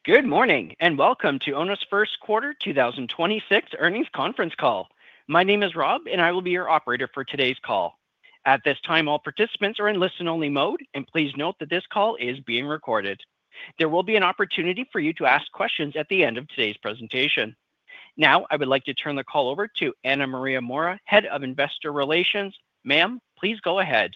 Good morning and welcome to Auna's first quarter 2026 earnings conference call. My name is Rob and I will be your operator for today's call. At this time, all participants are in listen-only mode, and please note that this call is being recorded. There will be an opportunity for you to ask questions at the end of today's presentation. Now, I would like to turn the call over to Ana Maria Mora, Head of Investor Relations. Ma'am, please go ahead.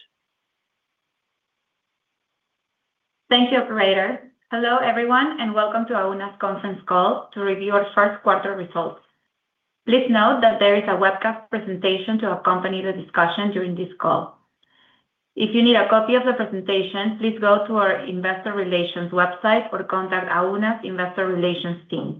Thank you, operator. Hello, everyone, and welcome to Auna's conference call to review our first quarter results. Please note that there is a webcast presentation to accompany the discussion during this call. If you need a copy of the presentation, please go to our investor relations website or contact Auna's investor relations team.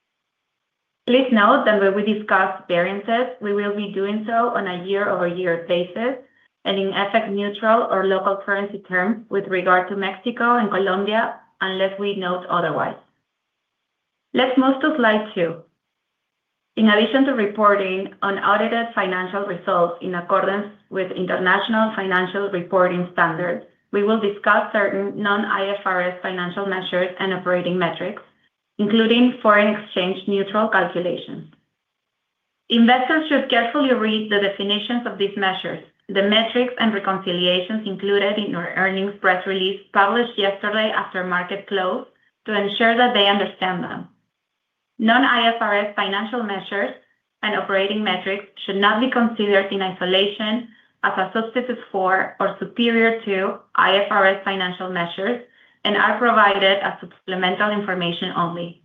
Please note that when we discuss variances, we will be doing so on a year-over-year basis and in FX neutral or local currency terms with regard to Mexico and Colombia, unless we note otherwise. Let's move to slide 2. In addition to reporting unaudited financial results in accordance with International Financial Reporting Standards, we will discuss certain non-IFRS financial measures and operating metrics, including foreign exchange neutral calculations. Investors should carefully read the definitions of these measures, the metrics and reconciliations included in our earnings press release published yesterday after market close to ensure that they understand them. Non-IFRS financial measures and operating metrics should not be considered in isolation as a substitute for or superior to IFRS financial measures and are provided as supplemental information only.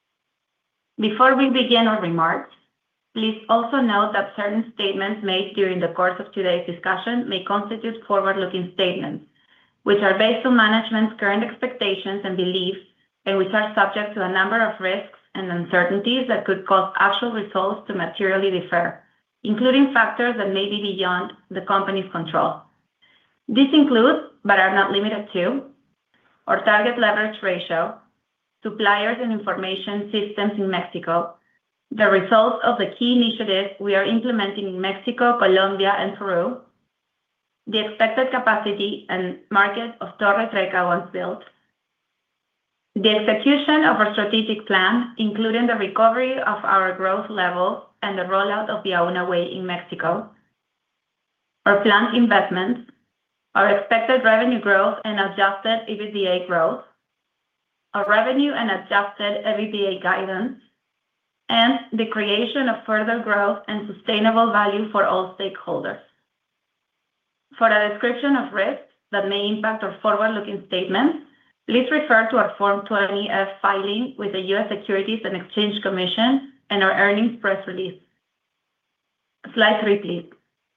Before we begin our remarks, please also note that certain statements made during the course of today's discussion may constitute forward-looking statements, which are based on management's current expectations and beliefs and which are subject to a number of risks and uncertainties that could cause actual results to materially differ, including factors that may be beyond the company's control. These include, but are not limited to, our target leverage ratio, suppliers and information systems in Mexico, the results of the key initiatives we are implementing in Mexico, Colombia, and Peru, the expected capacity and market of Torre Trecca once built, the execution of our strategic plan, including the recovery of our growth levels and the rollout of the Auna Way in Mexico, our planned investments, our expected revenue growth and adjusted EBITDA growth, our revenue and adjusted EBITDA guidance, and the creation of further growth and sustainable value for all stakeholders. For a description of risks that may impact our forward-looking statements, please refer to our Form 20-F filing with the U.S. Securities and Exchange Commission and our earnings press release. Slide 3, please.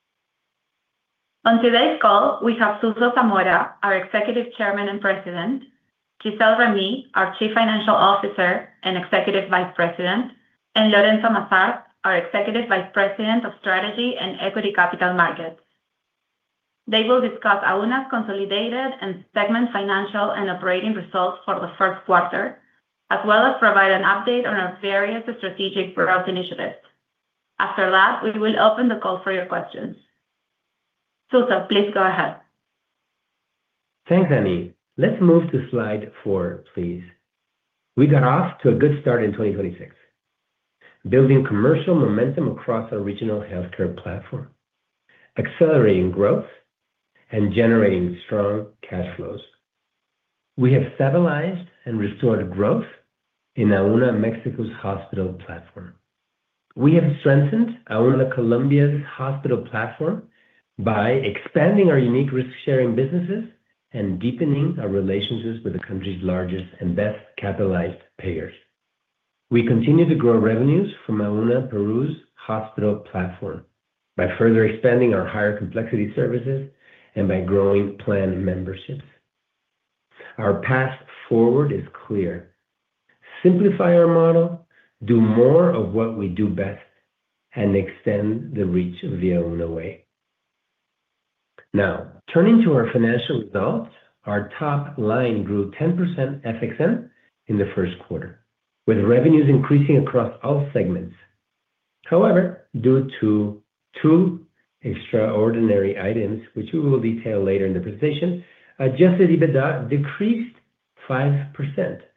On today's call, we have Suso Zamora, our Executive Chairman and President, Gisele Remy, our Chief Financial Officer and Executive Vice President, and Lorenzo Massart, our Executive Vice President of Strategy and Equity Capital Markets. They will discuss Auna's consolidated and segment financial and operating results for the first quarter, as well as provide an update on our various strategic growth initiatives. After that, we will open the call for your questions. Suso, please go ahead. Thanks, Annie. Let's move to slide 4, please. We got off to a good start in 2026, building commercial momentum across our regional healthcare platform, accelerating growth, and generating strong cash flows. We have stabilized and restored growth in Auna Mexico's hospital platform. We have strengthened Auna Colombia's hospital platform by expanding our unique risk-sharing businesses and deepening our relationships with the country's largest and best capitalized payers. We continue to grow revenues from Auna Peru's hospital platform by further expanding our higher complexity services and by growing plan memberships. Our path forward is clear. Simplify our model, do more of what we do best, and extend the reach of the Auna Way. Now, turning to our financial results, our top line grew 10% FXN in the first quarter, with revenues increasing across all segments. However, due to 2 extraordinary items, which we will detail later in the presentation, adjusted EBITDA decreased 5%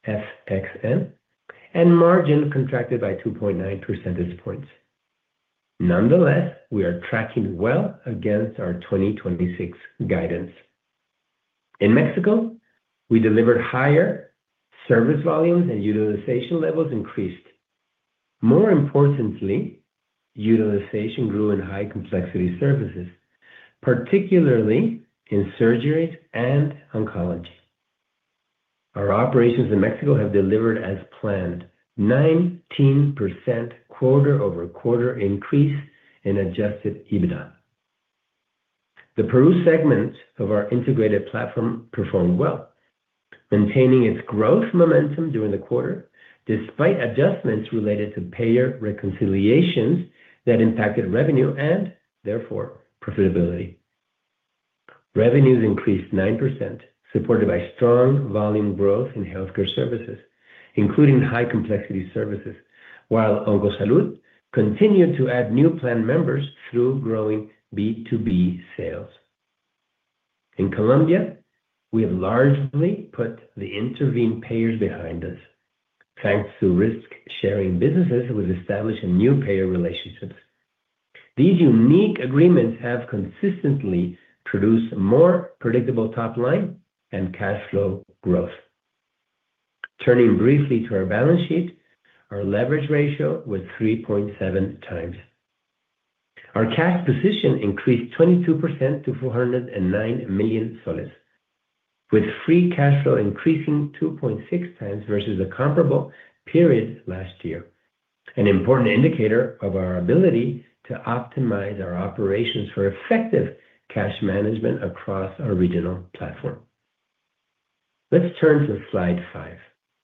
FXN, and margin contracted by 2.9 percentage points. Nonetheless, we are tracking well against our 2026 guidance. In Mexico, we delivered higher service volumes and utilization levels increased. More importantly, utilization grew in high complexity services, particularly in surgeries and oncology. Our operations in Mexico have delivered as planned, 19% quarter-over-quarter increase in adjusted EBITDA. The Peru segment of our integrated platform performed well, maintaining its growth momentum during the quarter, despite adjustments related to payer reconciliations that impacted revenue and therefore profitability. Revenues increased 9%, supported by strong volume growth in healthcare services, including high complexity services, while Oncosalud continued to add new plan members through growing B2B sales. In Colombia, we have largely put the intervened payers behind us. Thanks to risk-sharing businesses, we've established new payer relationships. These unique agreements have consistently produced more predictable top line and cash flow growth. Turning briefly to our balance sheet, our leverage ratio was 3.7x. Our cash position increased 22% to 409 million soles, with free cash flow increasing 2.6x versus the comparable period last year, an important indicator of our ability to optimize our operations for effective cash management across our regional platform. Let's turn to slide 5.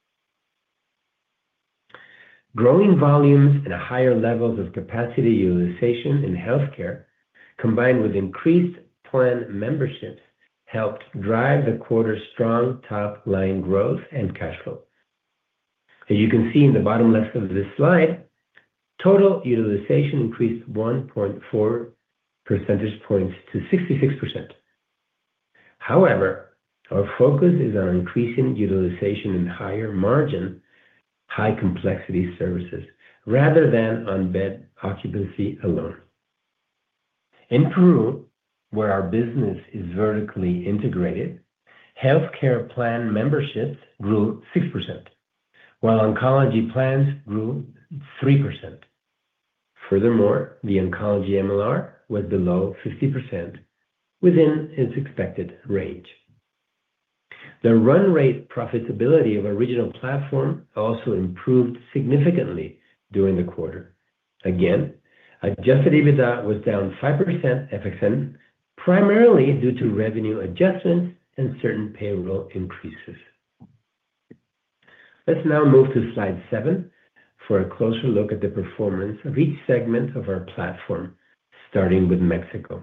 Growing volumes and higher levels of capacity utilization in healthcare, combined with increased plan memberships, helped drive the quarter's strong top-line growth and cash flow. As you can see in the bottom left of this slide, total utilization increased 1.4 percentage points to 66%. However, our focus is on increasing utilization in higher margin, high complexity services, rather than on bed occupancy alone. In Peru, where our business is vertically integrated, healthcare plan memberships grew 6%, while oncology plans grew 3%. Furthermore, the oncology MLR was below 50%, within its expected range. The run rate profitability of our regional platform also improved significantly during the quarter. Again, adjusted EBITDA was down 5% FXN, primarily due to revenue adjustments and certain payroll increases. Let's now move to slide 7 for a closer look at the performance of each segment of our platform, starting with Mexico.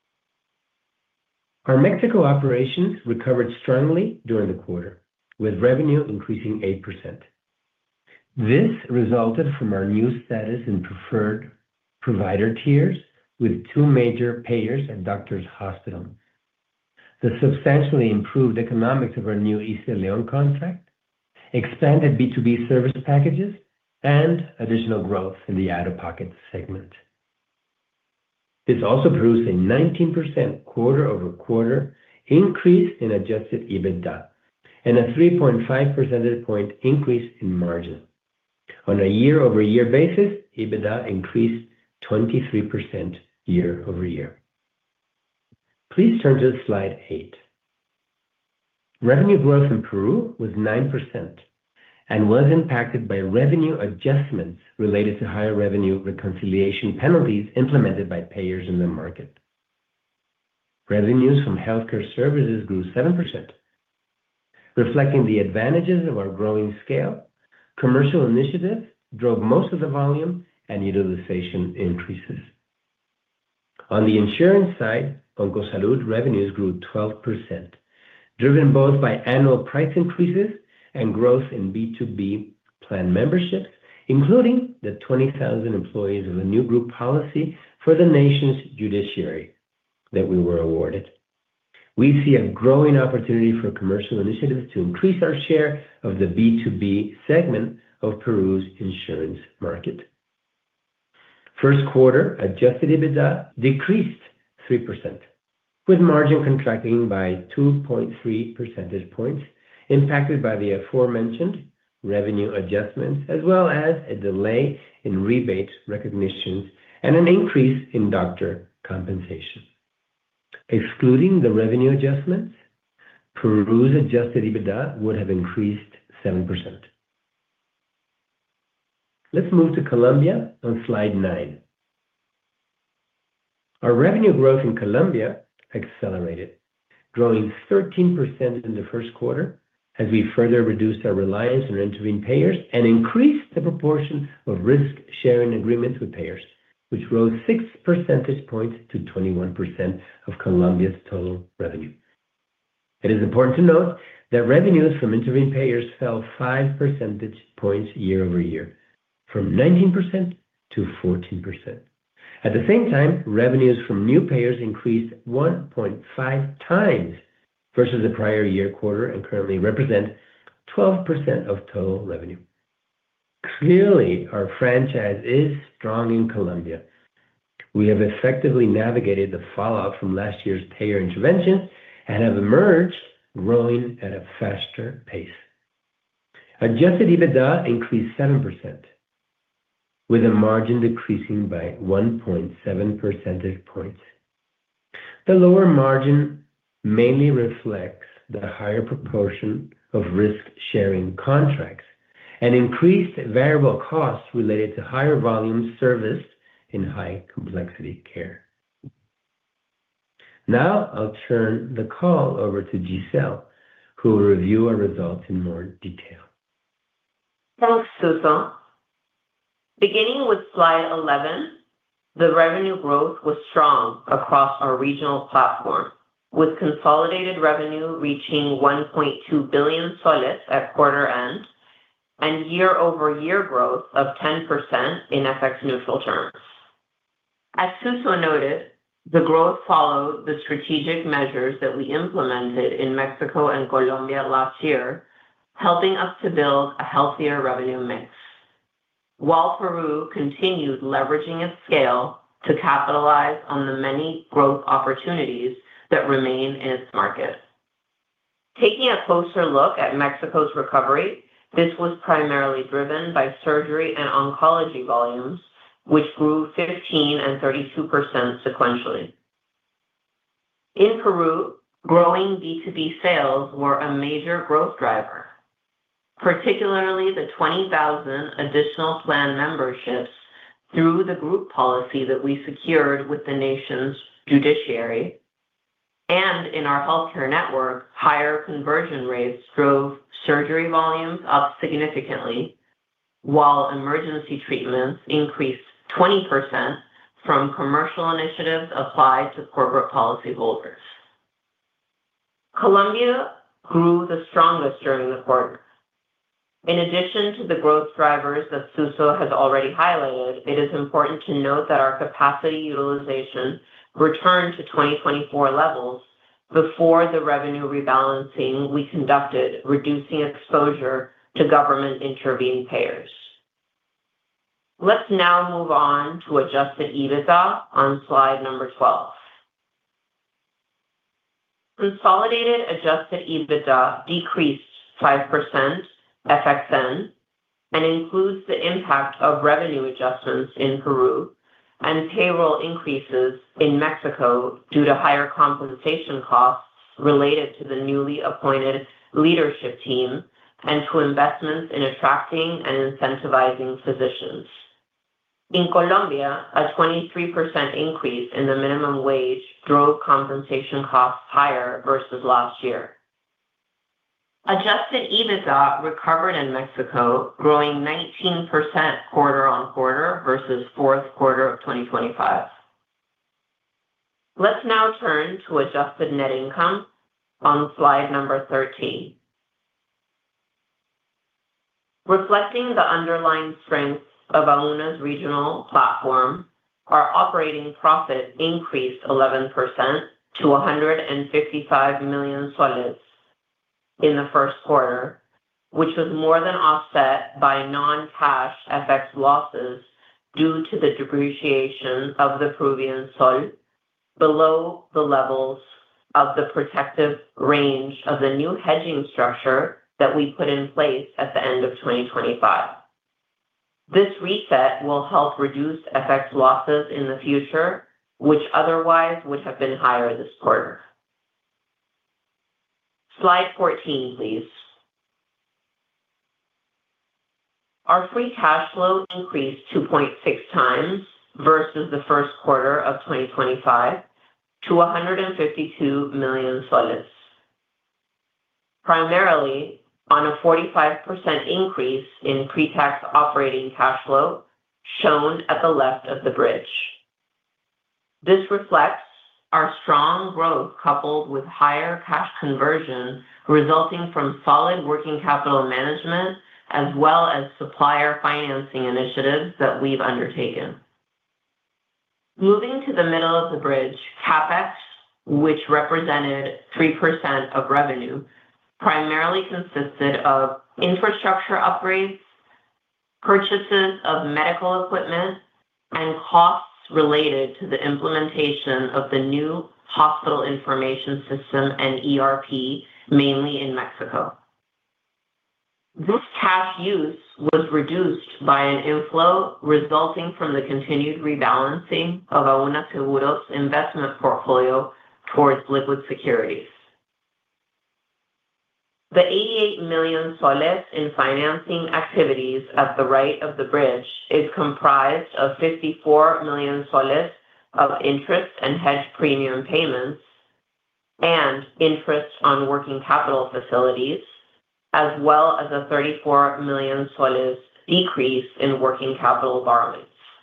Our Mexico operations recovered strongly during the quarter, with revenue increasing 8%. This resulted from our new status in preferred provider tiers with 2 major payers and Doctors Hospital, the substantially improved economics of our new ISSSTE León contract, expanded B2B service packages, and additional growth in the out-of-pocket segment. This also produced a 19% quarter-over-quarter increase in adjusted EBITDA and a 3.5 percentage point increase in margin. On a year-over-year basis, EBITDA increased 23% year-over-year. Please turn to slide 8. Revenue growth in Peru was 9% and was impacted by revenue adjustments related to higher revenue reconciliation penalties implemented by payers in the market. Revenues from healthcare services grew 7%, reflecting the advantages of our growing scale. Commercial initiatives drove most of the volume and utilization increases. On the insurance side, Oncosalud revenues grew 12%, driven both by annual price increases and growth in B2B plan memberships, including the 20,000 employees of a new group policy for the nation's judiciary that we were awarded. We see a growing opportunity for commercial initiatives to increase our share of the B2B segment of Peru's insurance market. First quarter adjusted EBITDA decreased 3%, with margin contracting by 2.3 percentage points, impacted by the aforementioned revenue adjustments, as well as a delay in rebate recognitions and an increase in doctor compensation. Excluding the revenue adjustments, Peru's adjusted EBITDA would have increased 7%. Let's move to Colombia on slide 9. Our revenue growth in Colombia accelerated, growing 13% in the first quarter as we further reduced our reliance on intervened payers and increased the proportion of risk-sharing agreements with payers, which rose 6 percentage points to 21% of Colombia's total revenue. It is important to note that revenues from intervened payers fell 5 percentage points year-over-year, from 19% to 14%. At the same time, revenues from new payers increased 1.5 times versus the prior year quarter and currently represent 12% of total revenue. Clearly, our franchise is strong in Colombia. We have effectively navigated the fallout from last year's payer interventions and have emerged growing at a faster pace. Adjusted EBITDA increased 7%, with a margin decreasing by 1.7 percentage points. The lower margin mainly reflects the higher proportion of risk-sharing contracts and increased variable costs related to higher volumes serviced in high-complexity care. Now, I'll turn the call over to Giselle, who will review our results in more detail. Thanks, Suso. Beginning with slide 11, the revenue growth was strong across our regional platform, with consolidated revenue reaching 1.2 billion soles at quarter end and year-over-year growth of 10% in FX neutral terms. As Suso noted, the growth followed the strategic measures that we implemented in Mexico and Colombia last year, helping us to build a healthier revenue mix, while Peru continued leveraging its scale to capitalize on the many growth opportunities that remain in its market. Taking a closer look at Mexico's recovery, this was primarily driven by surgery and oncology volumes, which grew 15% and 32% sequentially. In Peru, growing B2B sales were a major growth driver, particularly the 20,000 additional plan memberships through the group policy that we secured with the nation's judiciary. And in our healthcare network, higher conversion rates drove surgery volumes up significantly, while emergency treatments increased 20% from commercial initiatives applied to corporate policyholders. Colombia grew the strongest during the quarter. In addition to the growth drivers that Suso has already highlighted, it is important to note that our capacity utilization returned to 2024 levels before the revenue rebalancing we conducted, reducing exposure to government intervened payers. Let's now move on to adjusted EBITDA on slide number 12. Consolidated adjusted EBITDA decreased 5% FXN and includes the impact of revenue adjustments in Peru and payroll increases in Mexico due to higher compensation costs related to the newly appointed leadership team and to investments in attracting and incentivizing physicians. In Colombia, a 23% increase in the minimum wage drove compensation costs higher versus last year. Adjusted EBITDA recovered in Mexico, growing 19% quarter-on-quarter versus fourth quarter of 2025. Let's now turn to adjusted net income on slide number 13. Reflecting the underlying strength of Auna's regional platform, our operating profit increased 11% to 155 million soles in the first quarter, which was more than offset by non-cash FX losses due to the depreciation of the Peruvian sol below the levels of the protective range of the new hedging structure that we put in place at the end of 2025. This reset will help reduce FX losses in the future, which otherwise would have been higher this quarter. Slide 14, please. Our free cash flow increased 2.6 times versus the first quarter of 2025 to 152 million soles, primarily on a 45% increase in pre-tax operating cash flow shown at the left of the bridge. This reflects our strong growth coupled with higher cash conversion resulting from solid working capital management as well as supplier financing initiatives that we've undertaken. Moving to the middle of the bridge, CapEx, which represented 3% of revenue, primarily consisted of infrastructure upgrades, purchases of medical equipment, and costs related to the implementation of the new hospital information system and ERP, mainly in Mexico. This cash use was reduced by an inflow resulting from the continued rebalancing of Auna Seguros' investment portfolio towards liquid securities. The 88 million soles in financing activities at the right of the bridge is comprised of 54 million soles of interest and hedge premium payments and interest on working capital facilities, as well as a 34 million soles decrease in working capital borrowings.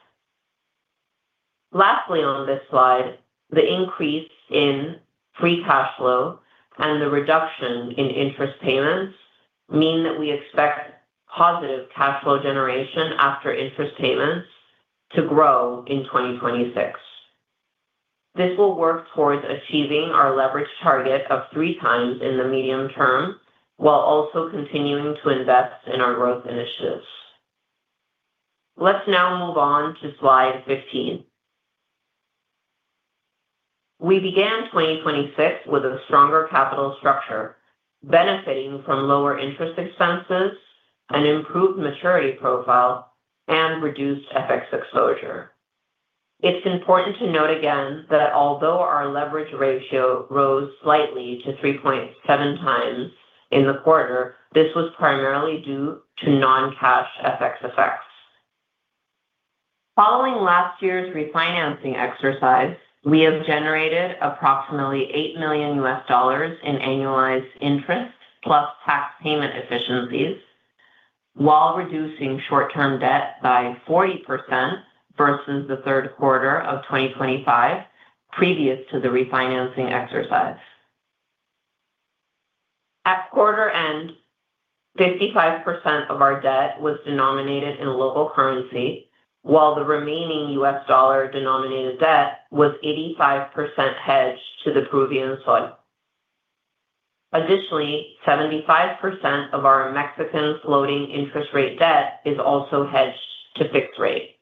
Lastly on this slide, the increase in free cash flow and the reduction in interest payments mean that we expect positive cash flow generation after interest payments to grow in 2026. This will work towards achieving our leverage target of 3 times in the medium term, while also continuing to invest in our growth initiatives. Let's now move on to slide 15. We began 2026 with a stronger capital structure, benefiting from lower interest expenses, an improved maturity profile, and reduced FX exposure. It's important to note again that although our leverage ratio rose slightly to 3.7 times in the quarter, this was primarily due to non-cash FX effects. Following last year's refinancing exercise, we have generated approximately $8 million in annualized interest plus tax payment efficiencies, while reducing short-term debt by 40% versus the third quarter of 2025, previous to the refinancing exercise. At quarter end, 55% of our debt was denominated in local currency, while the remaining US dollar-denominated debt was 85% hedged to the Peruvian sol. Additionally, 75% of our Mexican floating interest rate debt is also hedged to fixed rate.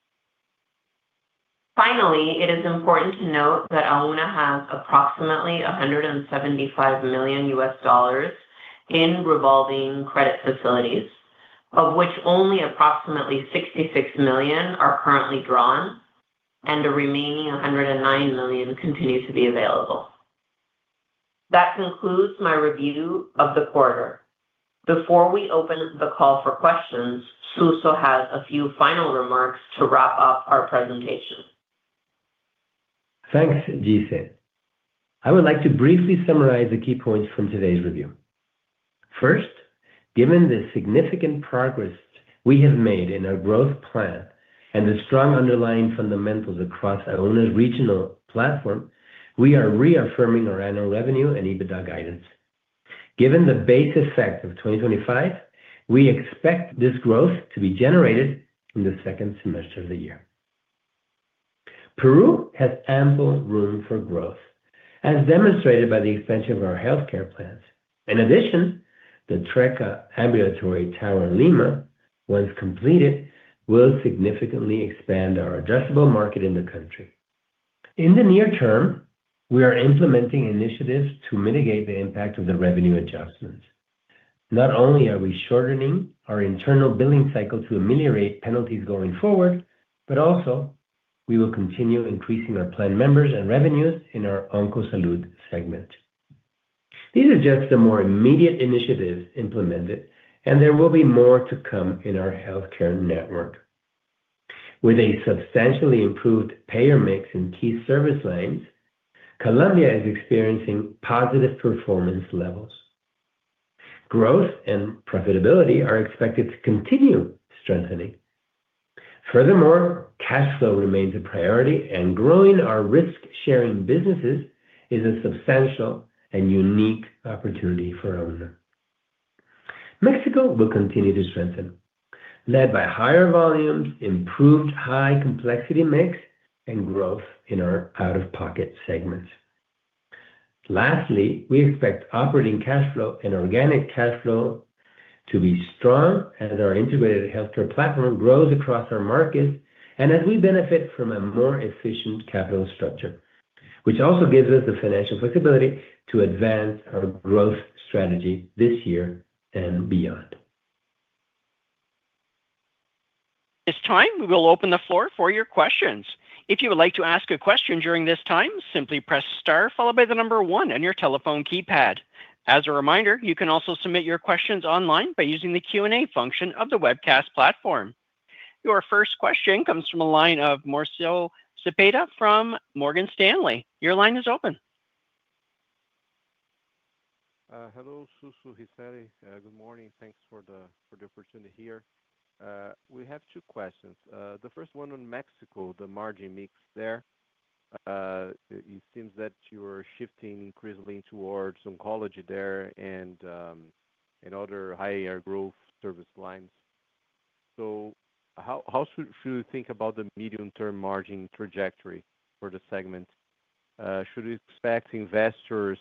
Finally, it is important to note that Auna has approximately $175 million in revolving credit facilities, of which only approximately $66 million are currently drawn, and the remaining $109 million continue to be available. That concludes my review of the quarter. Before we open the call for questions, Suso has a few final remarks to wrap up our presentation. Thanks, Gise. I would like to briefly summarize the key points from today's review. First, given the significant progress we have made in our growth plan and the strong underlying fundamentals across Auna's regional platform, we are reaffirming our annual revenue and EBITDA guidance. Given the base effect of 2025, we expect this growth to be generated in the second semester of the year. Peru has ample room for growth, as demonstrated by the expansion of our healthcare plans. In addition, the Trecca ambulatory tower in Lima, once completed, will significantly expand our addressable market in the country. In the near term, we are implementing initiatives to mitigate the impact of the revenue adjustments. Not only are we shortening our internal billing cycle to ameliorate penalties going forward, but also we will continue increasing our plan members and revenues in our Oncosalud segment. These are just the more immediate initiatives implemented, and there will be more to come in our healthcare network. With a substantially improved payer mix in key service lines, Colombia is experiencing positive performance levels. Growth and profitability are expected to continue strengthening. Furthermore, cash flow remains a priority, and growing our risk-sharing businesses is a substantial and unique opportunity for Auna. Mexico will continue to strengthen, led by higher volumes, improved high-complexity mix, and growth in our out-of-pocket segments. Lastly, we expect operating cash flow and organic cash flow to be strong as our integrated healthcare platform grows across our markets and as we benefit from a more efficient capital structure, which also gives us the financial flexibility to advance our growth strategy this year and beyond. This time, we will open the floor for your questions. If you would like to ask a question during this time, simply press star followed by the number 1 on your telephone keypad. As a reminder, you can also submit your questions online by using the Q&A function of the webcast platform. Your first question comes from a line of Mauricio Cepeda from Morgan Stanley. Your line is open. Hello, Suso, Gisele. Good morning. Thanks for the opportunity here. We have 2 questions. The first one on Mexico, the margin mix there. It seems that you are shifting increasingly towards oncology there and other higher growth service lines. So how should we think about the medium-term margin trajectory for the segment? Should we expect investors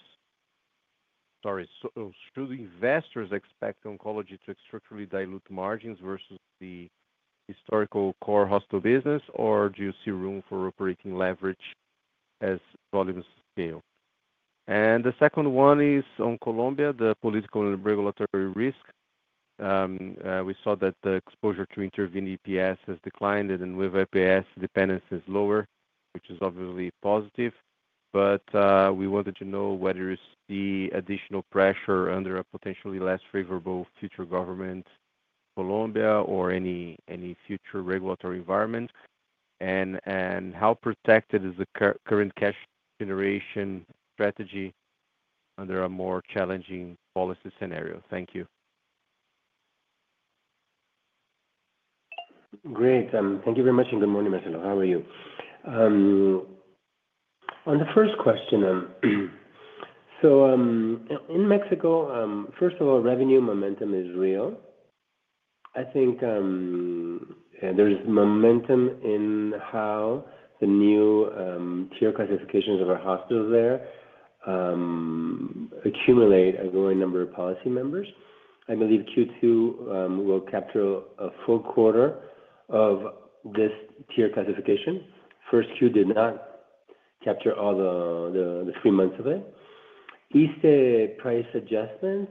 expect oncology to structurally dilute margins versus the historical core hospital business, or do you see room for operating leverage as volumes scale? And the second one is on Colombia, the political and regulatory risk. We saw that the exposure to intervened EPS has declined, and with EPS, dependence is lower, which is obviously positive. But we wanted to know whether you see additional pressure under a potentially less favorable future government, Colombia, or any future regulatory environment, and how protected is the current cash generation strategy under a more challenging policy scenario? Thank you. Great. Thank you very much, and good morning, Marcelo. How are you? On the first question, in Mexico, first of all, revenue momentum is real. I think there's momentum in how the new tier classifications of our hospitals there accumulate a growing number of policy members. I believe Q2 will capture a full quarter of this tier classification. First Q did not capture all the 3 months of it. ISSSTE price adjustments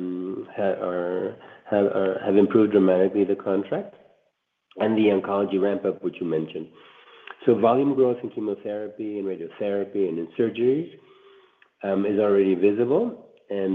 have improved dramatically the contract, and the oncology ramp-up, which you mentioned. So volume growth in chemotherapy and radiotherapy and in surgeries is already visible, and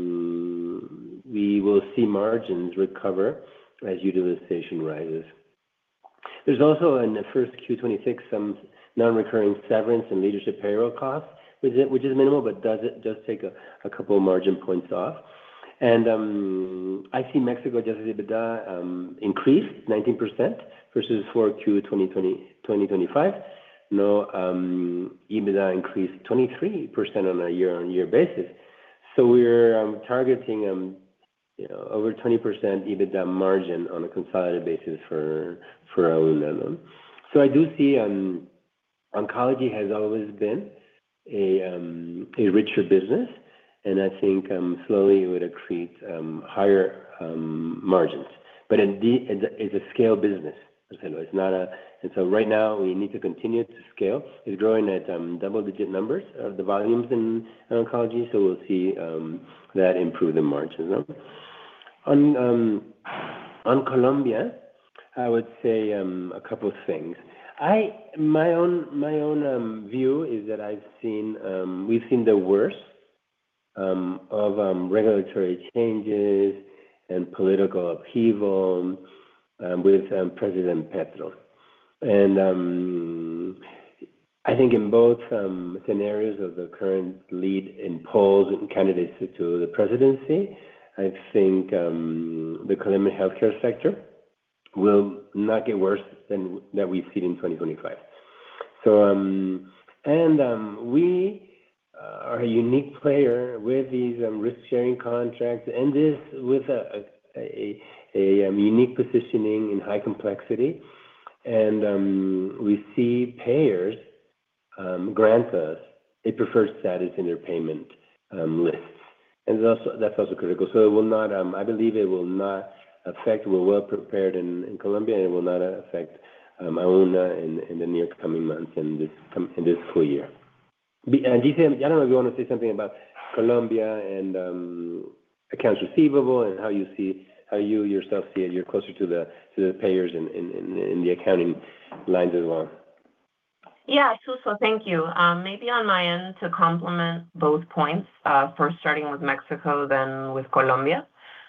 we will see margins recover as utilization rises. There's also in the first Q26 some non-recurring severance and leadership payroll costs, which is minimal, but does take a couple of margin points off. And I see Mexico adjusted EBITDA increase 19% versus 4Q 2025. No, EBITDA increased 23% on a year-on-year basis. So we're targeting over 20% EBITDA margin on a consolidated basis for Auna. So I do see oncology has always been a richer business, and I think slowly it would accrete higher margins. But it's a scale business. It's not a, and so right now we need to continue to scale. It's growing at double-digit numbers of the volumes in oncology, so we'll see that improve the margins. No? On Colombia, I would say a couple of things. My own view is that we've seen the worst of regulatory changes and political upheaval with President Petro. And I think in both scenarios of the current lead in polls and candidates to the presidency, I think the Colombian healthcare sector will not get worse than that we've seen in 2025. So, we are a unique player with these risk-sharing contracts, and this with a unique positioning in high complexity. And we see payers grant us a preferred status in their payment lists. And that's also critical. So it will not, I believe it will not affect, we're well prepared in Colombia, and it will not affect Auna in the near coming months in this full year. And Gisele, I don't know if you want to say something about Colombia and accounts receivable and how you yourself see it. You're closer to the payers in the accounting lines as well. Yeah, Suso, thank you. Maybe on my end to complement both points, first starting with Mexico, then with Colombia.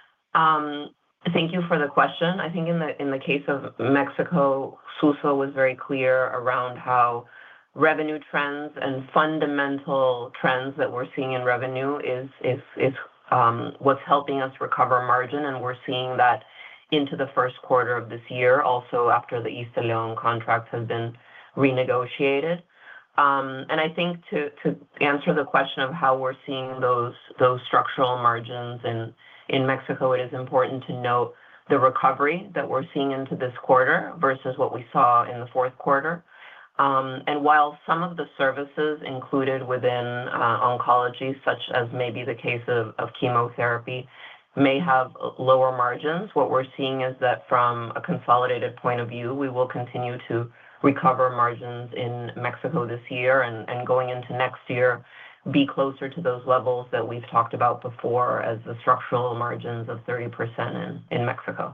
Thank you for the question. I think in the case of Mexico, Suso was very clear around how revenue trends and fundamental trends that we're seeing in revenue is what's helping us recover margin, and we're seeing that into the first quarter of this year, also after the ISSSTE contracts have been renegotiated. And I think to answer the question of how we're seeing those structural margins in Mexico, it is important to note the recovery that we're seeing into this quarter versus what we saw in the fourth quarter. And while some of the services included within oncology, such as maybe the case of chemotherapy, may have lower margins, what we're seeing is that from a consolidated point of view, we will continue to recover margins in Mexico this year, and going into next year, be closer to those levels that we've talked about before as the structural margins of 30% in Mexico.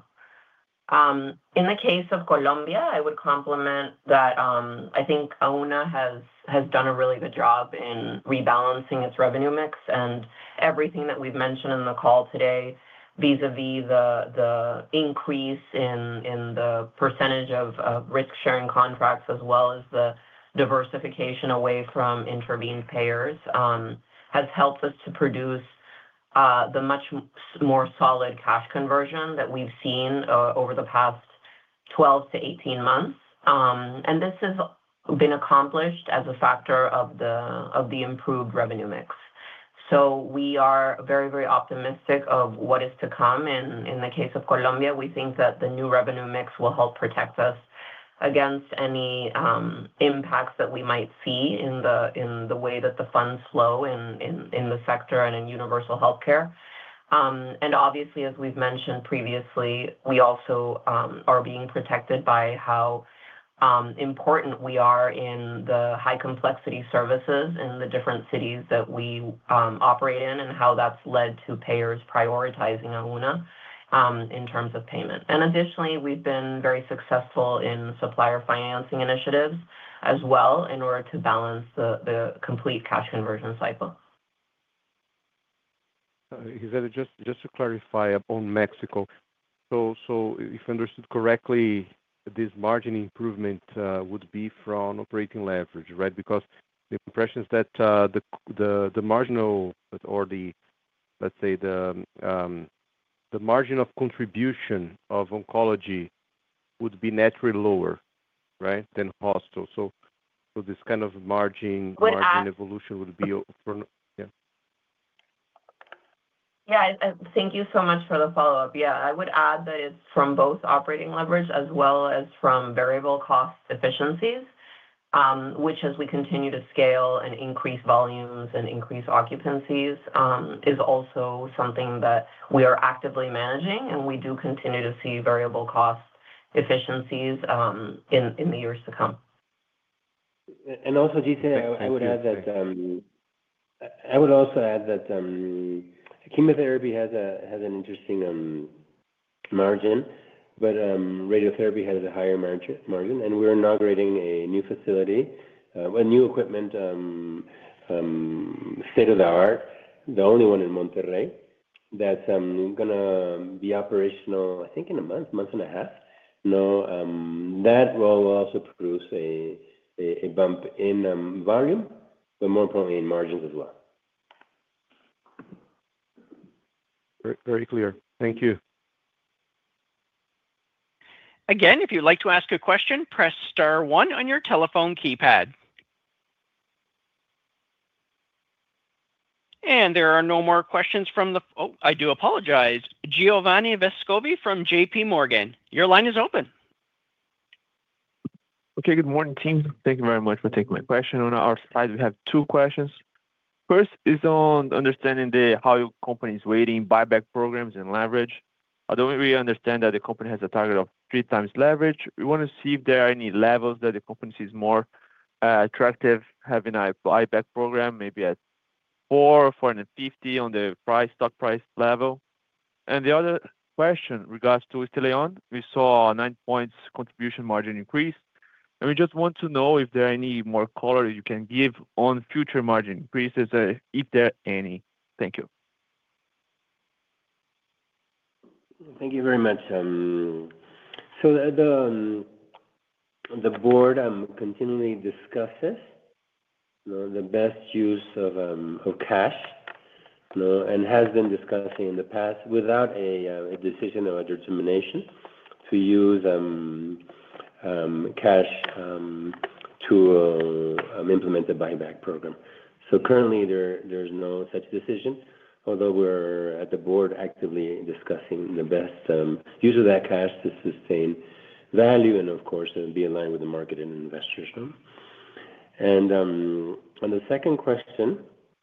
In the case of Colombia, I would compliment that I think Auna has done a really good job in rebalancing its revenue mix, and everything that we've mentioned in the call today vis-a-vis the increase in the percentage of risk-sharing contracts, as well as the diversification away from intervened payers, has helped us to produce the much more solid cash conversion that we've seen over the past 12 to 18 months. And this has been accomplished as a factor of the improved revenue mix. So we are very, very optimistic of what is to come. In the case of Colombia, we think that the new revenue mix will help protect us against any impacts that we might see in the way that the funds flow in the sector and in universal healthcare. And obviously, as we've mentioned previously, we also are being protected by how important we are in the high complexity services in the different cities that we operate in, and how that's led to payers prioritizing Auna in terms of payment. And additionally, we've been very successful in supplier financing initiatives as well in order to balance the complete cash conversion cycle. Gisele, just to clarify on Mexico. So if I understood correctly, this margin improvement would be from operating leverage, right? Because the impression is that the marginal, or let's say the margin of contribution of oncology would be naturally lower, right, than hospital. So this kind of margin evolution would be for, yeah. Yeah, thank you so much for the follow-up. Yeah, I would add that it's from both operating leverage as well as from variable cost efficiencies. which as we continue to scale and increase volumes and increase occupancies, is also something that we are actively managing, and we do continue to see variable cost efficiencies in the years to come. Also, Gisele, I would add that I would also add that chemotherapy has an interesting margin, but radiotherapy has a higher margin. And we're inaugurating a new facility, a new equipment, state of the art, the only one in Monterrey, that's gonna be operational, I think, in a month and a half. That will also produce a bump in volume, but more importantly in margins as well. Very, very clear. Thank you. Again, if you'd like to ask a question, press star one on your telephone keypad. And there are no more questions from the... Oh, I do apologize. Giovanni Vescovi from JP Morgan. Your line is open. Okay, good morning, team. Thank you very much for taking my question. On our side, we have two questions. First is on understanding how your company is weighting buyback programs and leverage. Although we understand that the company has a target of 3x leverage, we want to see if there are any levels that the company sees more attractive having a buyback program, maybe at 450 on the stock price level. And the other question regards to East León, we saw a 9 points contribution margin increase. And we just want to know if there are any more color you can give on future margin increases, if there are any. Thank you. Thank you very much. So the board continually discusses the best use of cash, and has been discussing in the past without a decision or a determination to use cash to implement the buyback program. So currently there's no such decision, although we're at the board actively discussing the best use of that cash to sustain value and, of course, be aligned with the market and investors. And on the second question,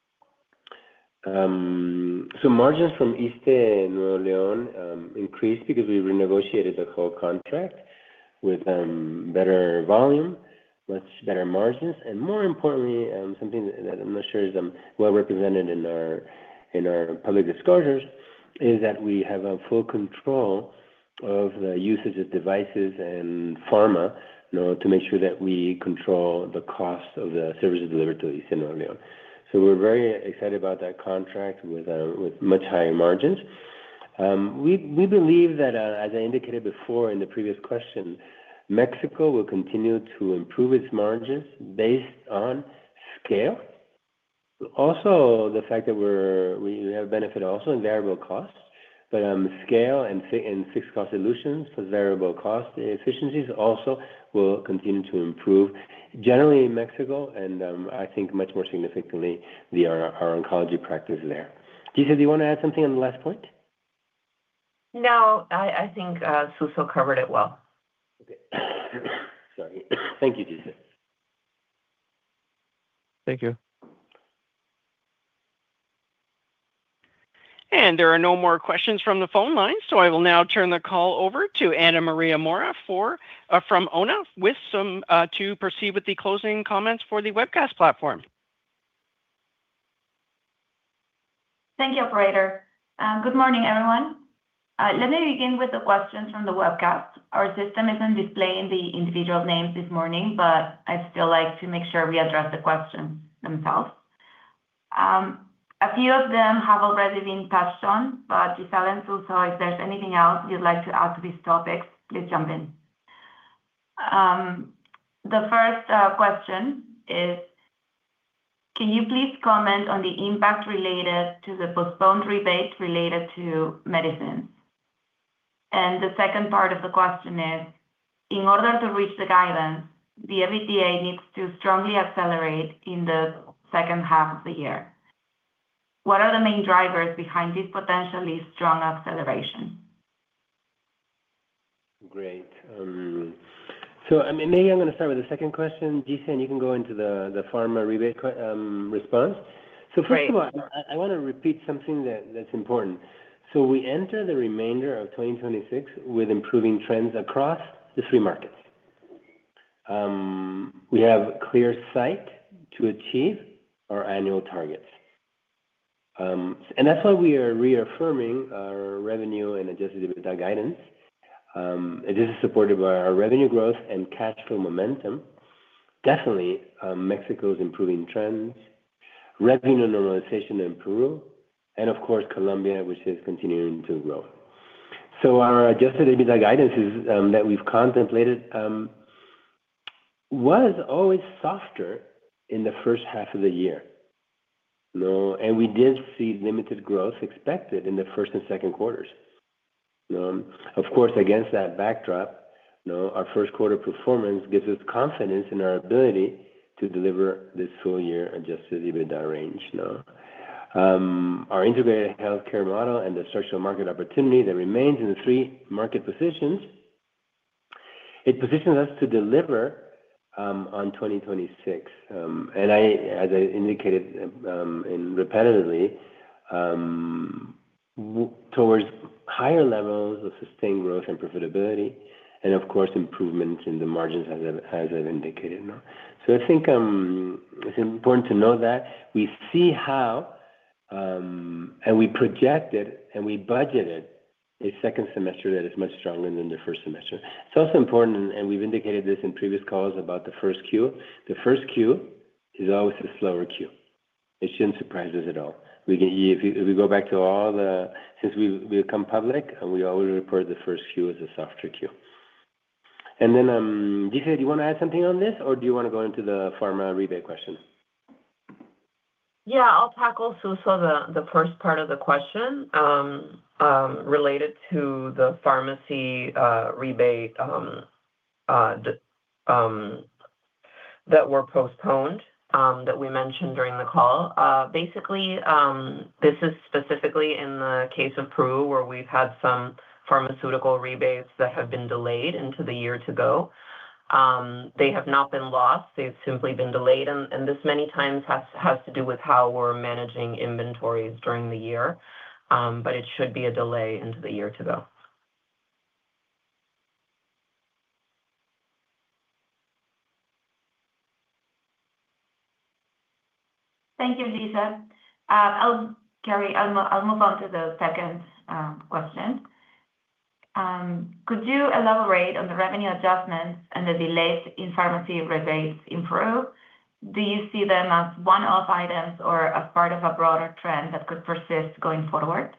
so margins from East Nuevo León increased because we renegotiated the whole contract with better volume, much better margins, and more importantly, something that I'm not sure is well represented in our public disclosures, is that we have a full control of the usage of devices and pharma, to make sure that we control the cost of the services delivered to East Nuevo León. So we're very excited about that contract with much higher margins. We believe that, as I indicated before in the previous question, Mexico will continue to improve its margins based on scale. Also, the fact that we have benefit also in variable costs, but scale and fixed cost solutions for variable cost efficiencies also will continue to improve, generally in Mexico, and I think much more significantly our oncology practice there. Gisele, do you want to add something on the last point? No, I think Suso covered it well. Okay. Sorry. Thank you, Gisele. Thank you. And there are no more questions from the phone line, so I will now turn the call over to Ana Maria Mora from ONA with some to proceed with the closing comments for the webcast platform. Thank you, operator. Good morning, everyone. Let me begin with the questions from the webcast. Our system isn't displaying the individual names this morning, but I'd still like to make sure we address the questions themselves. A few of them have already been touched on, but Gisele and Suso, if there's anything else you'd like to add to these topics, please jump in. The first question is, can you please comment on the impact related to the postponed rebate related to medicines? And the second part of the question is, in order to reach the guidance, the EBITDA needs to strongly accelerate in the second half of the year. What are the main drivers behind this potentially strong acceleration? Great. Maybe I'm going to start with the second question, Giselle, and you can go into the pharma rebate response. First of all, I want to repeat something that's important. We enter the remainder of 2026 with improving trends across the three markets. We have clear sight to achieve our annual targets. That's why we are reaffirming our revenue and adjusted EBITDA guidance. This is supported by our revenue growth and cash flow momentum. Definitely, Mexico's improving trends, revenue normalization in Peru, and of course, Colombia, which is continuing to grow. Our adjusted EBITDA guidance is that we've contemplated was always softer in the first half of the year. And we did see limited growth expected in the first and second quarters. Of course, against that backdrop, our first quarter performance gives us confidence in our ability to deliver this full year adjusted EBITDA range. Our integrated healthcare model and the structural market opportunity that remains in the three market positions, it positions us to deliver on 2026. And as I indicated repetitively, towards higher levels of sustained growth and profitability, and of course, improvements in the margins as I've indicated. I think it's important to know that we see how, and we projected and we budgeted a second semester that is much stronger than the first semester. It's also important, and we've indicated this in previous calls about the first Q. The first Q is always a slower Q. It shouldn't surprise us at all. If we go back to since we become public, and we always report the first Q as a softer Q. And then, Giselle, do you want to add something on this, or do you want to go into the pharma rebate question? Yeah, I'll tackle, Suso, the first part of the question related to the pharmacy rebate that were postponed that we mentioned during the call. Basically, this is specifically in the case of Peru, where we've had some pharmaceutical rebates that have been delayed into the year to go. They have not been lost. They've simply been delayed. And this many times has to do with how we're managing inventories during the year. But it should be a delay into the year to go. Thank you, Lisa. I'll move on to the second question. Could you elaborate on the revenue adjustments and the delays in pharmacy rebates in Peru? Do you see them as one-off items or as part of a broader trend that could persist going forward?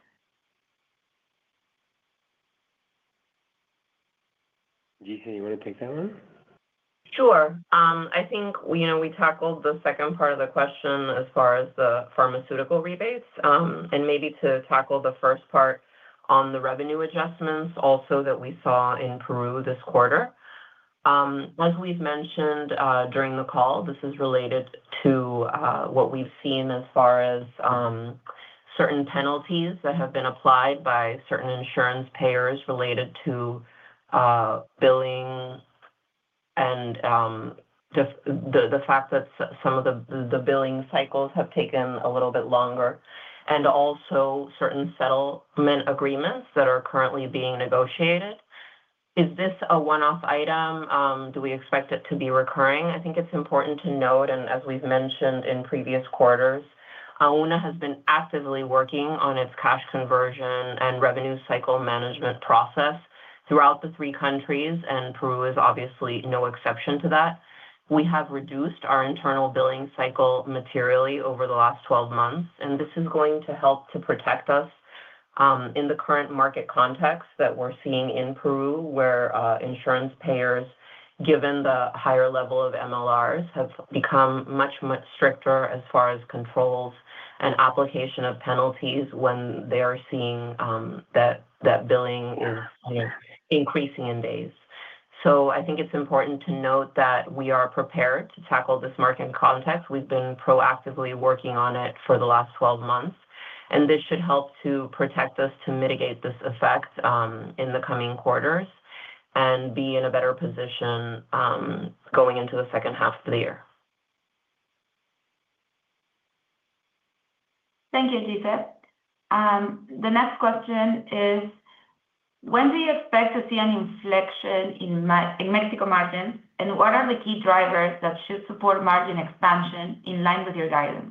Giselle, you want to take that one? Sure. I think we tackled the second part of the question as far as the pharmaceutical rebates, and maybe to tackle the first part on the revenue adjustments also that we saw in Peru this quarter. As we've mentioned during the call, this is related to what we've seen as far as certain penalties that have been applied by certain insurance payers related to billing and the fact that some of the billing cycles have taken a little bit longer, and also certain settlement agreements that are currently being negotiated. Is this a one-off item? Do we expect it to be recurring? I think it's important to note, and as we've mentioned in previous quarters, Auna has been actively working on its cash conversion and revenue cycle management process throughout the three countries, and Peru is obviously no exception to that. We have reduced our internal billing cycle materially over the last 12 months, and this is going to help to protect us in the current market context that we're seeing in Peru, where insurance payers, given the higher level of MLRs, have become much, much stricter as far as controls and application of penalties when they are seeing that billing is increasing in days. So I think it's important to note that we are prepared to tackle this market context. We've been proactively working on it for the last 12 months, and this should help to protect us to mitigate this effect in the coming quarters. and be in a better position going into the second half of the year. Thank you, Giselle. The next question is, when do you expect to see an inflection in Mexico margins, and what are the key drivers that should support margin expansion in line with your guidance?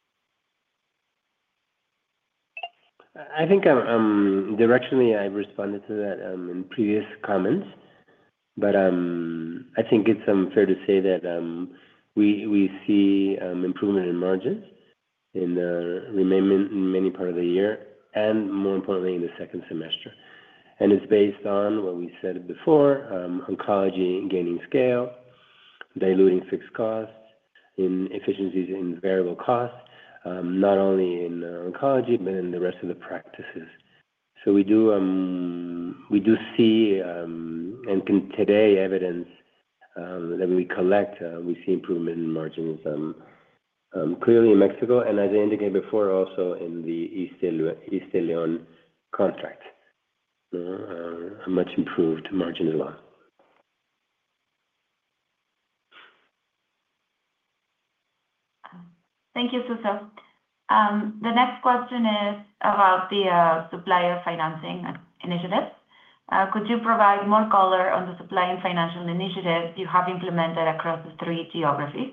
I think directionally I've responded to that in previous comments, but I think it's fair to say that we see improvement in margins in the remaining part of the year, and more importantly in the second semester. And it's based on what we said before, oncology gaining scale, diluting fixed costs, in efficiencies in variable costs, not only in oncology, but in the rest of the practices. So we do see, and can today evidence that we collect, we see improvement in margins clearly in Mexico, and as I indicated before, also in the East de Leon contract. A much improved margin as well. Thank you, Suso. The next question is about the supplier financing initiatives. Could you provide more color on the supply and financial initiatives you have implemented across the 3 geographies?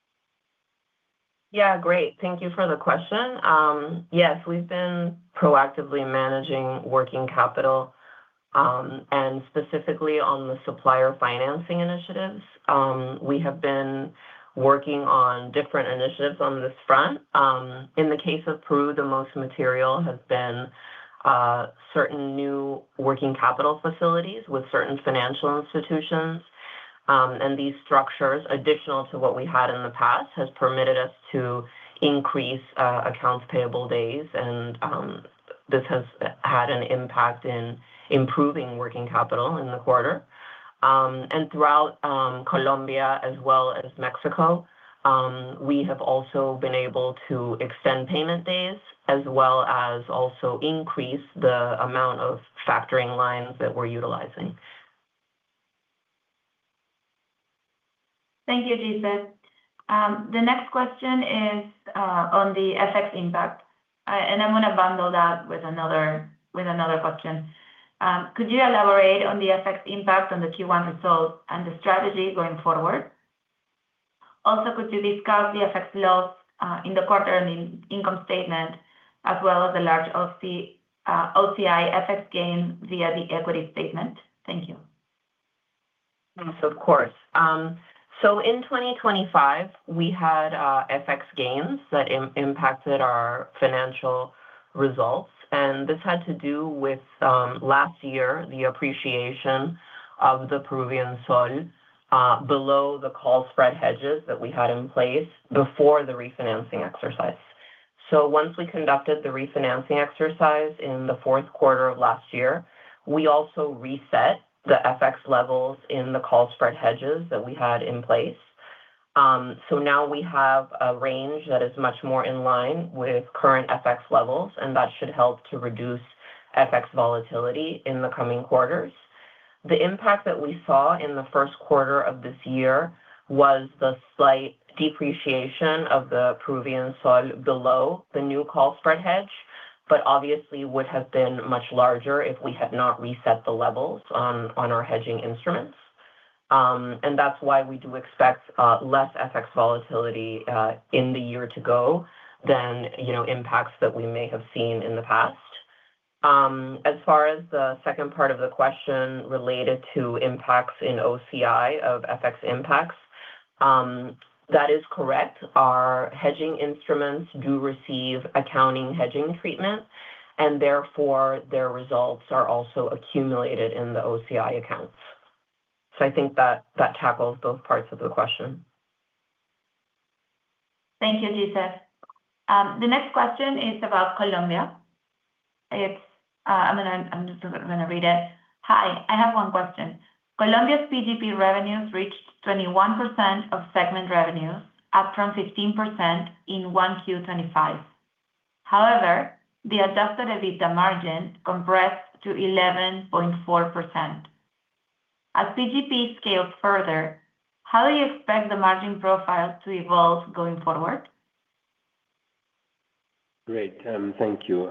Yeah, great. Thank you for the question. Yes, we've been proactively managing working capital, and specifically on the supplier financing initiatives. We have been working on different initiatives on this front. In the case of Peru, the most material has been certain new working capital facilities with certain financial institutions. And these structures, additional to what we had in the past, has permitted us to increase accounts payable days, and this has had an impact in improving working capital in the quarter. And throughout Colombia as well as Mexico, we have also been able to extend payment days as well as also increase the amount of factoring lines that we're utilizing. Thank you, Giselle. The next question is on the FX impact, and I'm going to bundle that with another question. Could you elaborate on the FX impact on the Q1 results and the strategy going forward? Also, could you discuss the FX loss in the quarter and the income statement, as well as the large OCI FX gain via the equity statement? Thank you. Yes, of course. So in 2025, we had FX gains that impacted our financial results, and this had to do with last year, the appreciation of the Peruvian sol below the call spread hedges that we had in place before the refinancing exercise. So once we conducted the refinancing exercise in the fourth quarter of last year, we also reset the FX levels in the call spread hedges that we had in place. So now we have a range that is much more in line with current FX levels, and that should help to reduce FX volatility in the coming quarters. The impact that we saw in the first quarter of this year was the slight depreciation of the Peruvian sol below the new call spread hedge, but obviously would have been much larger if we had not reset the levels on our hedging instruments. And that's why we do expect less FX volatility in the year to go than impacts that we may have seen in the past. As far as the second part of the question related to impacts in OCI of FX impacts, that is correct. Our hedging instruments do receive accounting hedging treatment, and therefore their results are also accumulated in the OCI accounts. So I think that tackles both parts of the question. Thank you, Giselle. The next question is about Colombia. I'm just going to read it. Hi, I have one question. Colombia's PGP revenues reached 21% of segment revenues, up from 15% in 1Q25. However, the adjusted EBITDA margin compressed to 11.4%. As PGP scales further, how do you expect the margin profile to evolve going forward? Great. Thank you.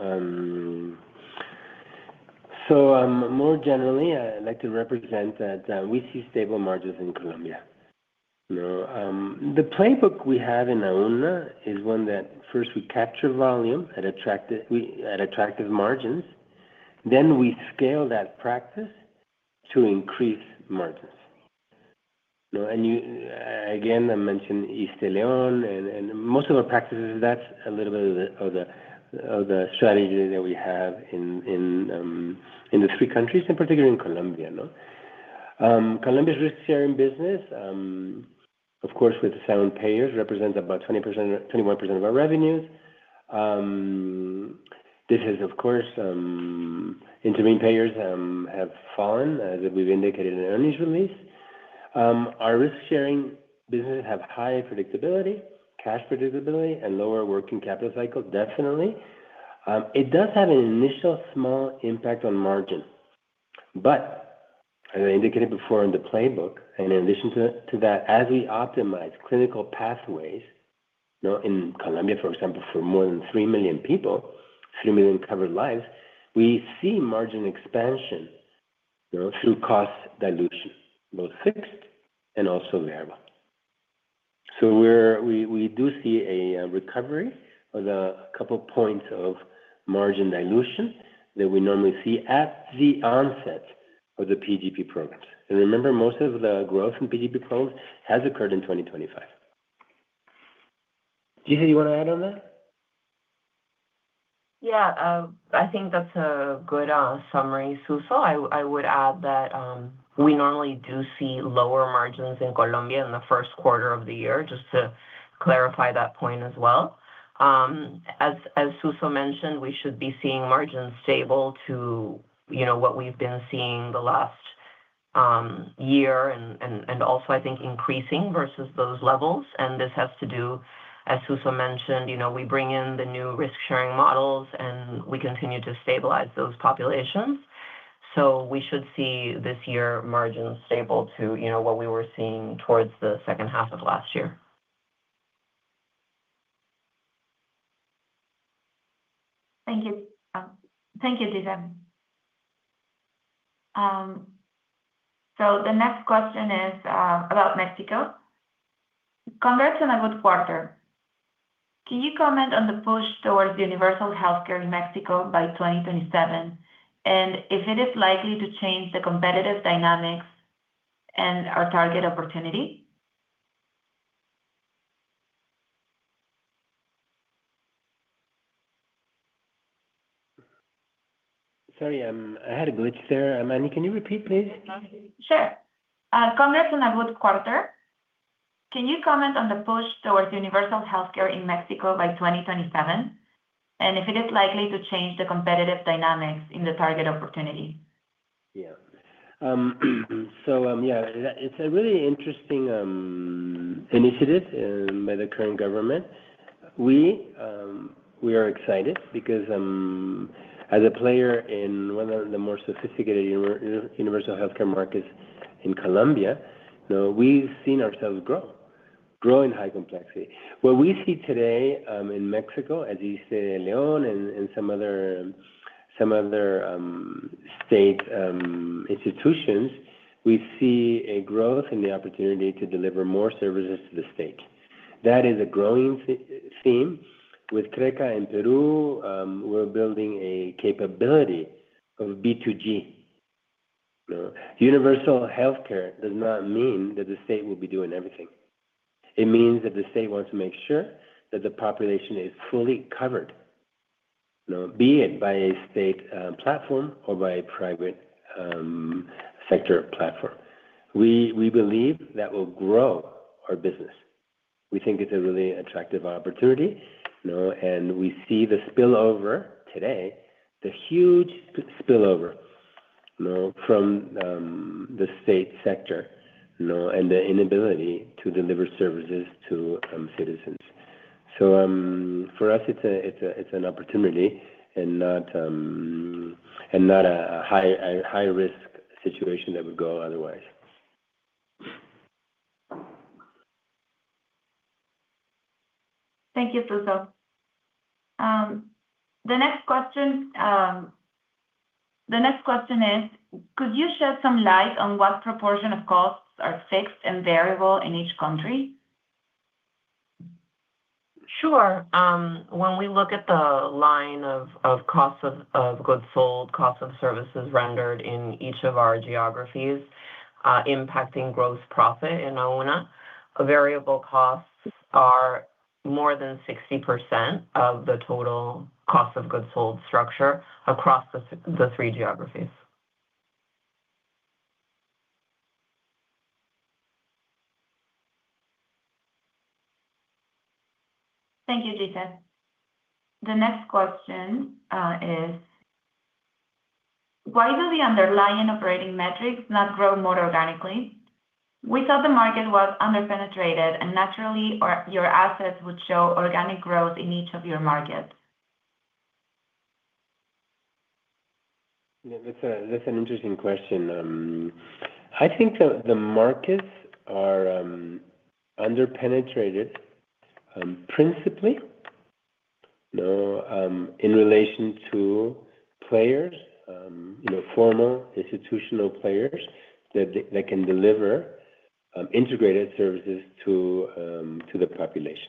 More generally, I'd like to represent that we see stable margins in Colombia. The playbook we have in Auna is one that first we capture volume at attractive margins, then we scale that practice to increase margins. Again, I mentioned East León and most of our practices. That's a little bit of the strategy that we have in the three countries, and particularly in Colombia. Colombia's risk-sharing business, of course, with sound payers, represents about 21% of our revenues. This is, of course, intervened payers have fallen, as we've indicated in the earnings release. Our risk-sharing businesses have high predictability, cash predictability, and lower working capital cycle, definitely. It does have an initial small impact on margin. But as I indicated before in the playbook, and in addition to that, as we optimize clinical pathways, in Colombia, for example, for more than 3 million people, 3 million covered lives, we see margin expansion through cost dilution, both fixed and also variable. So we do see a recovery of a couple points of margin dilution that we normally see at the onset of the PGP programs. And remember, most of the growth in PGP programs has occurred in 2025. Gisela, you want to add on that? Yeah, I think that's a good summary, Suso. I would add that we normally do see lower margins in Colombia in the first quarter of the year, just to clarify that point as well. As Suso mentioned, we should be seeing margins stable to what we've been seeing the last year, and also I think increasing versus those levels. And this has to do, as Suso mentioned, we bring in the new risk-sharing models and we continue to stabilize those populations. So we should see this year margins stable to what we were seeing towards the second half of last year. Thank you. Thank you, Gisela. So the next question is about Mexico. Congrats on a good quarter. Can you comment on the push towards universal healthcare in Mexico by 2027, and if it is likely to change the competitive dynamics and our target opportunity? Sorry, I had a glitch there. Manny, can you repeat, please? Sure. Congrats on a good quarter. Can you comment on the push towards universal healthcare in Mexico by 2027, and if it is likely to change the competitive dynamics in the target opportunity? Yeah. It's a really interesting initiative by the current government. We are excited because as a player in one of the more sophisticated universal healthcare markets in Colombia, we've seen ourselves grow in high complexity. What we see today in Mexico, as East León and some other state institutions, we see a growth in the opportunity to deliver more services to the state. That is a growing theme. With CRECA in Peru, we're building a capability of B2G. Universal healthcare does not mean that the state will be doing everything. It means that the state wants to make sure that the population is fully covered, be it by a state platform or by a private sector platform. We believe that will grow our business. We think it's a really attractive opportunity, and we see the spillover today, the huge spillover, from the state sector, and the inability to deliver services to citizens. So for us, it's an opportunity and not a high risk situation that would go otherwise. Thank you, Suso. The next question is, could you shed some light on what proportion of costs are fixed and variable in each country? Sure. When we look at the line of cost of goods sold, cost of services rendered in each of our geographies, impacting gross profit in Auna, variable costs are more than 60% of the total cost of goods sold structure across the three geographies. Thank you, Giselle. The next question is, why do the underlying operating metrics not grow more organically? We thought the market was underpenetrated, and naturally, your assets would show organic growth in each of your markets. Yeah, that's an interesting question. I think the markets are underpenetrated, principally, in relation to players, formal institutional players that can deliver integrated services to the population.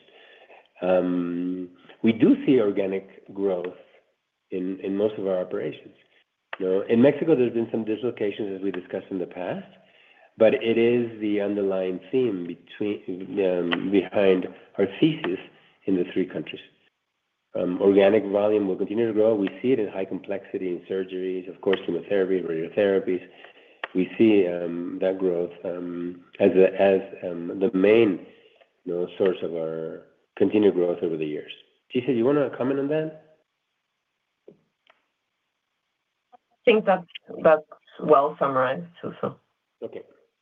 We do see organic growth in most of our operations. In Mexico, there's been some dislocations, as we discussed in the past, but it is the underlying theme behind our thesis in the three countries. Organic volume will continue to grow. We see it in high complexity in surgeries, of course, chemotherapy, radiotherapies. We see that growth as the main source of our continued growth over the years. Giselle, you want to comment on that? I think that's well summarized, Suso. Okay.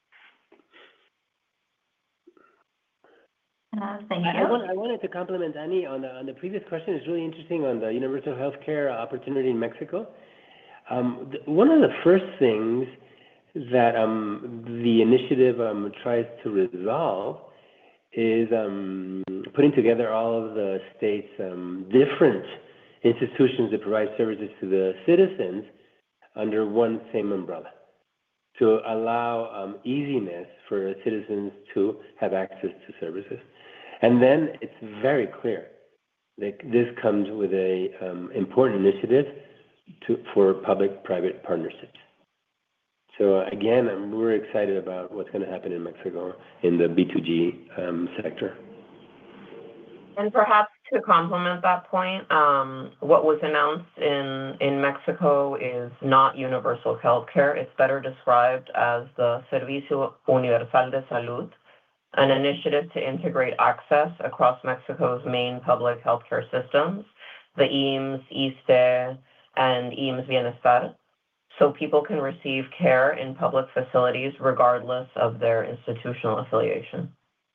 Thank you. I wanted to compliment Annie on the previous question. It's really interesting on the universal healthcare opportunity in Mexico. One of the first things that the initiative tries to resolve is putting together all of the state's different institutions that provide services to the citizens under one same umbrella, to allow easiness for citizens to have access to services. And then it's very clear that this comes with a important initiative for public-private partnerships. So again, we're excited about what's going to happen in Mexico in the B2G sector. And perhaps to complement that point, what was announced in Mexico is not universal healthcare. It's better described as the Servicio Universal de Salud, an initiative to integrate access across Mexico's main public healthcare systems, the IMSS, ISSSTE, and IMSS Bienestar, so people can receive care in public facilities regardless of their institutional affiliation.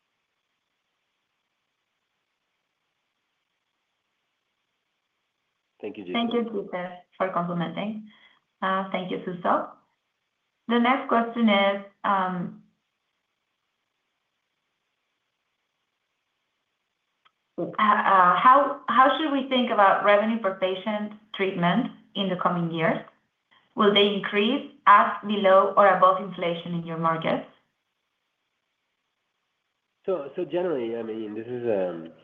Thank you, Giselle. Thank you, Giselle, for complimenting. Thank you, Suso. The next question is, how should we think about revenue per patient treatment in the coming years? Will they increase at, below, or above inflation in your markets? So generally, I mean, this is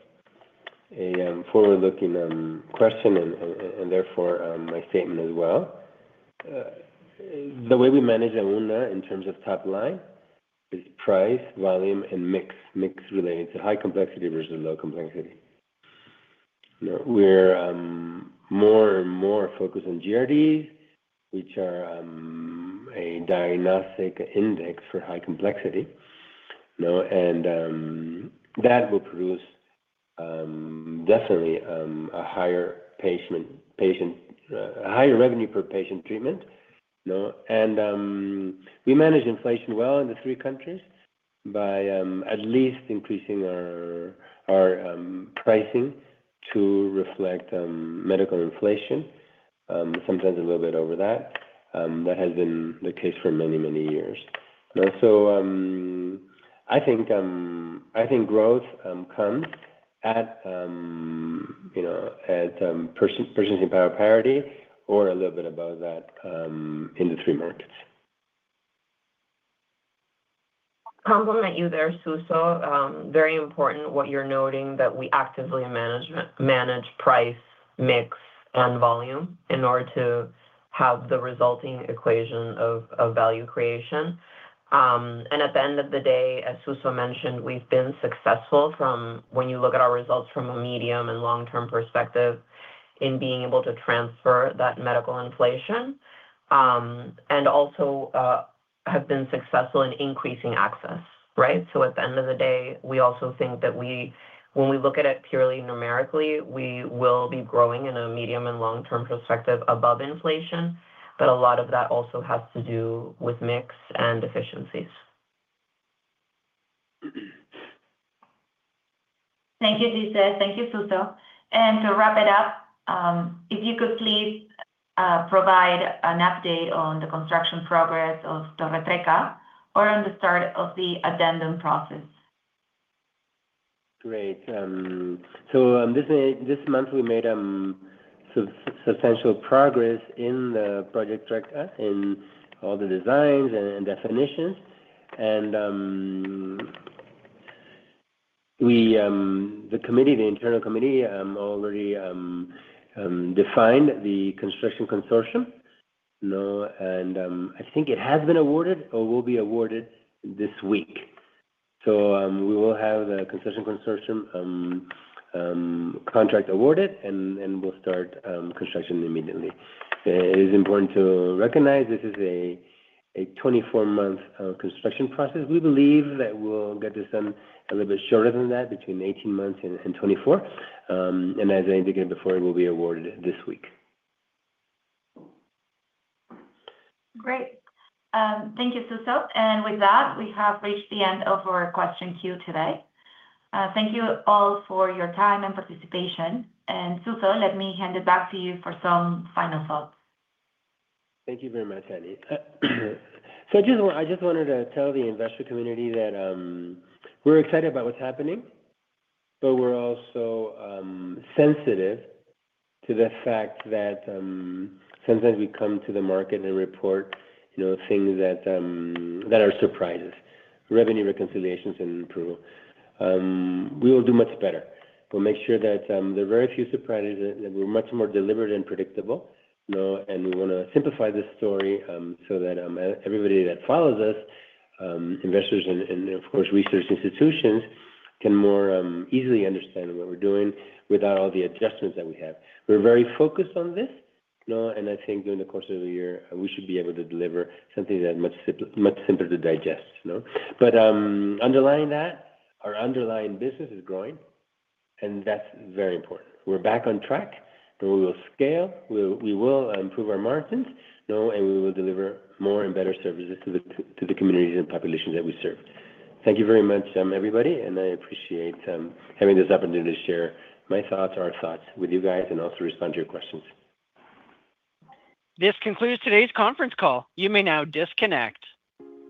a forward-looking question, and therefore my statement as well. The way we manage Auna in terms of top line is price, volume, and mix related to high complexity versus low complexity. We're more and more focused on GRDs, which are a diagnostic index for high complexity, and that will produce definitely a higher higher revenue per patient treatment. And we manage inflation well in the three countries by at least increasing our pricing to reflect medical inflation, sometimes a little bit over that. That has been the case for many, many years. So I think growth comes at purchasing power parity or a little bit above that in the three markets. Compliment you there, Suso. Very important what you're noting, that we actively manage price, mix, and volume in order to have the resulting equation of value creation. And at the end of the day, as Suso mentioned, we've been successful from when you look at our results from a medium and long-term perspective in being able to transfer that medical inflation, and also have been successful in increasing access, right? So at the end of the day, we also think that when we look at it purely numerically, we will be growing in a medium and long-term perspective above inflation, but a lot of that also has to do with mix and efficiencies. Thank you, Gisele. Thank you, Suso. And to wrap it up, if you could please provide an update on the construction progress of Torre Trecca or on the start of the addendum process. Great. So this month we made substantial progress in the project Trecca, in all the designs and definitions, and the internal committee already defined the construction consortium, and I think it has been awarded or will be awarded this week. So we will have the construction consortium contract awarded, and we'll start construction immediately. It is important to recognize this is a 24-month construction process. We believe that we'll get this done a little bit shorter than that, between 18 months and 24. And as I indicated before, it will be awarded this week. Great. Thank you, Suso. And with that, we have reached the end of our question queue today. Thank you all for your time and participation. And Suso, let me hand it back to you for some final thoughts. Thank you very much, Annie. So I just wanted to tell the investor community that we're excited about what's happening, but we're also sensitive to the fact that sometimes we come to the market and report, things that are surprises, revenue reconciliations and approval. We will do much better. We'll make sure that there are very few surprises, that we're much more deliberate and predictable, and we want to simplify this story so that everybody that follows us, investors and of course research institutions, can more easily understand what we're doing without all the adjustments that we have. We're very focused on this, and I think during the course of the year we should be able to deliver something that's much simpler to digest. But underlying that, our underlying business is growing, and that's very important. We're back on track, and we will scale. We will improve our margins, and we will deliver more and better services to the communities and populations that we serve. Thank you very much, everybody, and I appreciate having this opportunity to share my thoughts, our thoughts with you guys, and also respond to your questions. This concludes today's conference call. You may now disconnect.